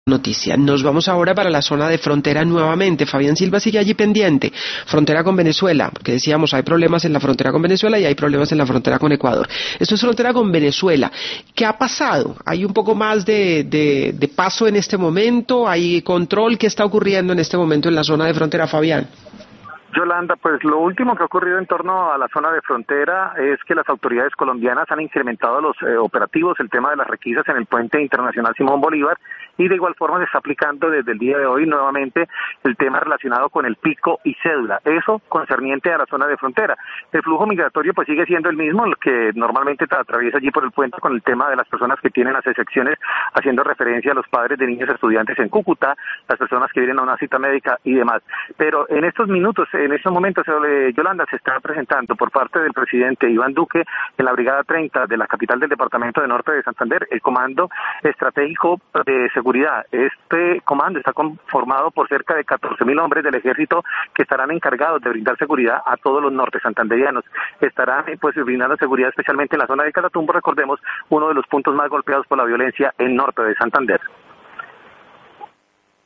Noticia. Nos vamos ahora para la zona de frontera nuevamente. Fabián Silva sigue allí pendiente. Frontera con Venezuela, porque decíamos hay problemas en la frontera con Venezuela y hay problemas en la frontera con Ecuador. Esto es frontera con Venezuela. ¿Qué ha pasado? ¿Hay un poco más de paso en este momento? ¿Hay control? ¿Qué está ocurriendo en este momento en la zona de frontera, Fabián? Yolanda, pues lo último que ha ocurrido en torno a la zona de frontera es que las autoridades colombianas han incrementado los operativos, el tema de las requisas en el puente internacional Simón Bolívar, y de igual forma se está aplicando desde el día de hoy nuevamente el tema relacionado con el pico y cédula, eso concerniente a la zona de frontera. El flujo migratorio pues sigue siendo el mismo, el que normalmente atraviesa allí por el puente, con el tema de las personas que tienen las excepciones, haciendo referencia a los padres de niños estudiantes en Cúcuta, las personas que vienen a una cita médica y demás. Pero en estos minutos, en estos momentos, Yolanda, se está presentando por parte del presidente Iván Duque en la Brigada 30 de la capital del departamento de Norte de Santander, el Comando Estratégico de Seguridad. Este comando está conformado por cerca de 14.000 hombres del ejército que estarán encargados de brindar seguridad a todos los norte santanderianos. Estarán pues brindando seguridad especialmente en la zona de Catatumbo, recordemos, uno de los puntos más golpeados por la violencia en Norte de Santander.